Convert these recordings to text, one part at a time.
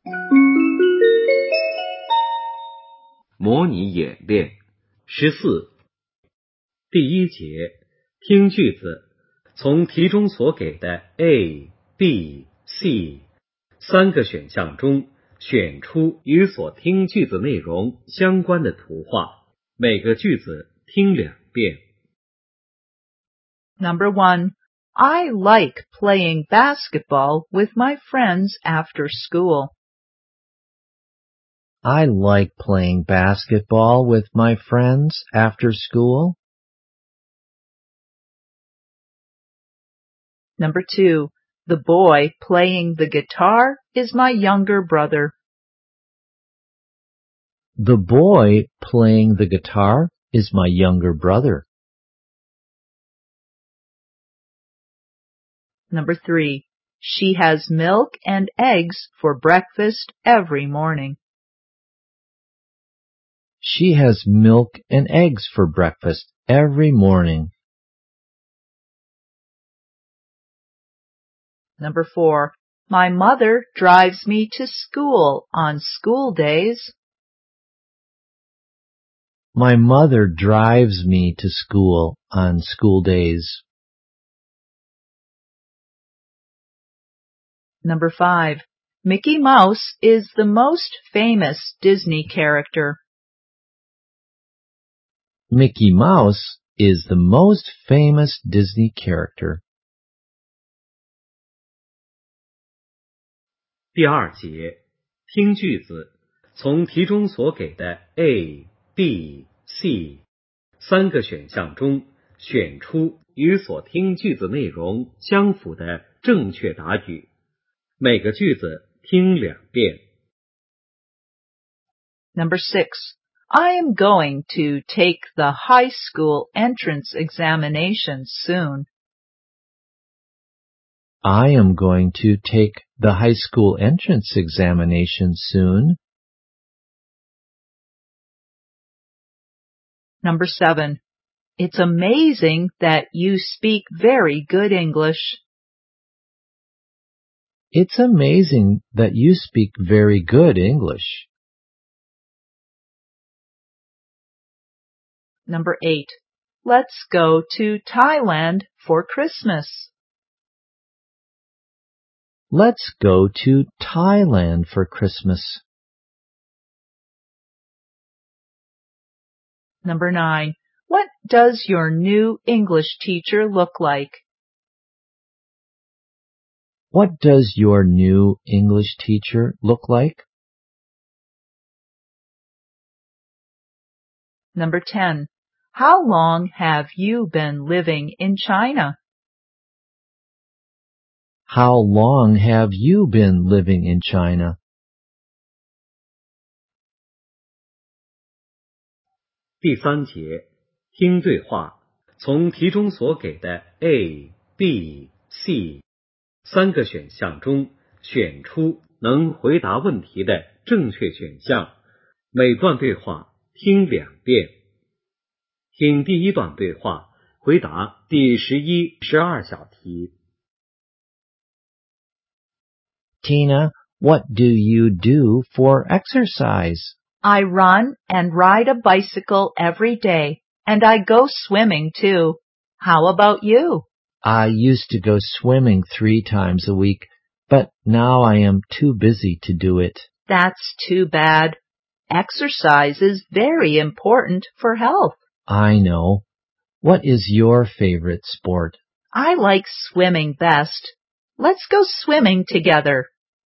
模拟演练14。第一节，听句子，从题中所给的 A、B、C 三个选项中选出与所听句子内容相关的图画，每个句子听2遍。 Number 1. I like playing basketball with my friends after school. I like playing basketball with my friends after school. Number 2. The boy playing the guitar is my younger brother. The boy playing the guitar is my younger brother. Number 3. She has milk and eggs for breakfast every morning. She has milk and eggs for breakfast every morning. Number 4. My mother drives me to school on school days. My mother drives me to school on school days. Number 5. Mickey Mouse is the most famous Disney character. Mickey Mouse is the most famous Disney character. 第二节，听句子，从题中所给的 A、B、C 三个选项中选出与所听句子内容相符的正确答语，每个句子听2遍。 Number 6. I am going to take the high school entrance examination soon. I am going to take the high school entrance examination soon. Number 7. It's amazing that you speak very good English. It's amazing that you speak very good English. Number 8. Let's go to Thailand for Christmas. Let's go to Thailand for Christmas. Number 9. What does your new English teacher look like? What does your new English teacher look like? Number 10. How long have you been living in China? How long have you been living in China? 第三节，听对话，从题中所给的 A、B、C 三个选项中选出能回答问题的正确选项，每段对话听2遍。听第一段对话，回答第11、12小题。 Tina, what do you do for exercise? I run and ride a bicycle every day, and I go swimming too. How about you? I used to go swimming 3 times a week, but now I am too busy to do it. That's too bad. Exercise is very important for health. I know. What is your favorite sport? I like swimming best. Let's go swimming together.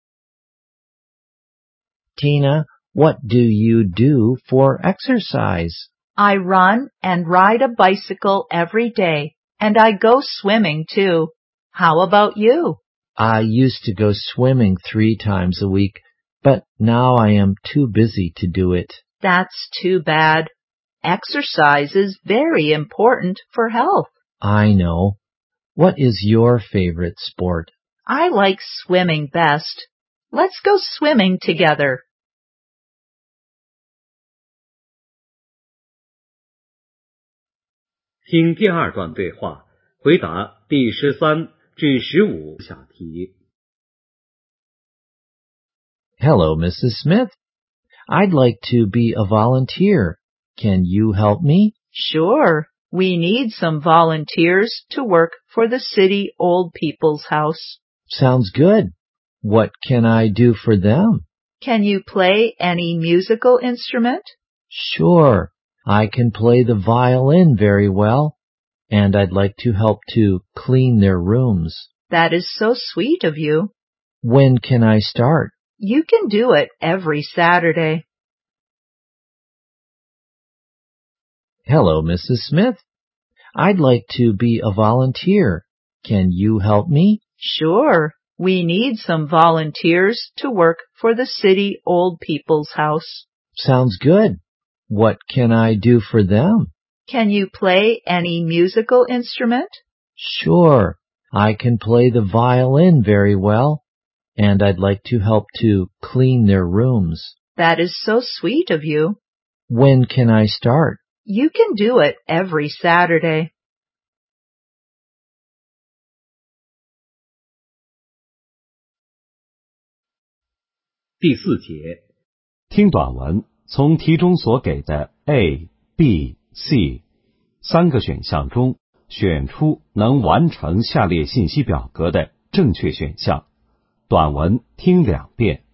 Tina, what do you do for exercise? I run and ride a bicycle every day, and I go swimming too. How about you? I used to go swimming 3 times a week, but now I am too busy to do it. That's too bad. Exercise is very important for health. I know. What is your favorite sport? I like swimming best. Let's go swimming together. 听第二段对话，回答第13至15小题。 Hello, Mrs. Smith. I'd like to be a volunteer. Can you help me? Sure. We need some volunteers to work for the City Old People's House. Sounds good. What can I do for them? Can you play any musical instrument? Sure. I can play the violin very well, and I'd like to help to clean their rooms. That is so sweet of you. When can I start? You can do it every Saturday. Hello, Mrs. Smith. I'd like to be a volunteer. Can you help me? Sure. We need some volunteers to work for the City Old People's House. Sounds good. What can I do for them? Can you play any musical instrument? Sure. I can play the violin very well, and I'd like to help to clean their rooms. That is so sweet of you. When can I start? You can do it every Saturday. 第4节， 听短文，从题中所给的 A、B、C 3个选项中选出能完成下列信息表格的正确选项。短文听2遍。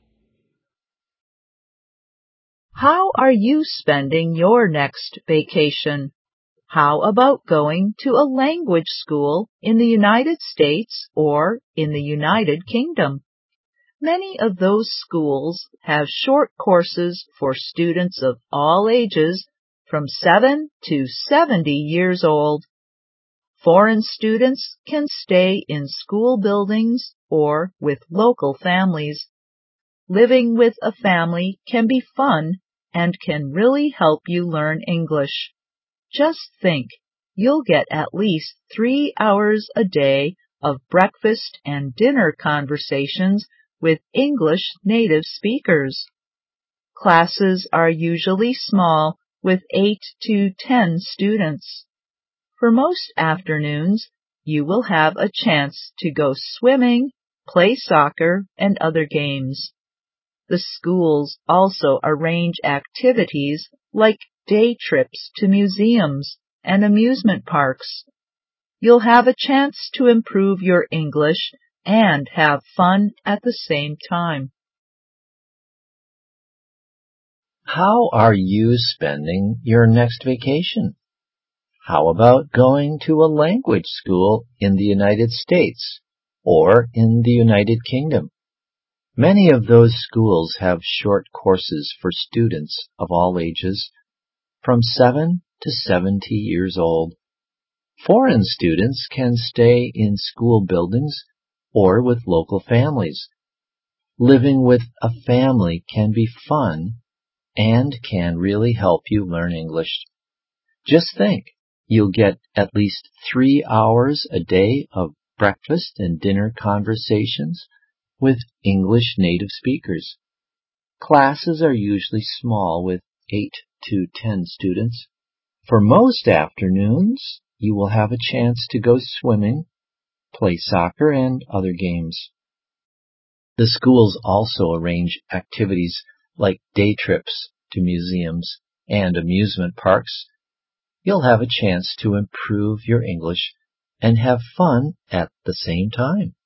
How are you spending your next vacation? How about going to a language school in the United States or in the United Kingdom? Many of those schools have short courses for students of all ages from 7 to 70 years old. Foreign students can stay in school buildings or with local families. Living with a family can be fun and can really help you learn English. Just think, you'll get at least 3 hours a day of breakfast and dinner conversations with English native speakers. Classes are usually small, with 8 to 10 students. For most afternoons, you will have a chance to go swimming, play soccer, and other games. The schools also arrange activities like day trips to museums and amusement parks. You'll have a chance to improve your English and have fun at the same time. How are you spending your next vacation? How about going to a language school in the United States or in the United Kingdom? Many of those schools have short courses for students of all ages, from 7 to 70 years old. Foreign students can stay in school buildings or with local families. Living with a family can be fun and can really help you learn English. Just think, you'll get at least 3 hours a day of breakfast and dinner conversations with English native speakers. Classes are usually small with 8 to 10 students. For most afternoons, you will have a chance to go swimming, play soccer, and other games. The schools also arrange activities like day trips to museums and amusement parks. You'll have a chance to improve your English and have fun at the same time.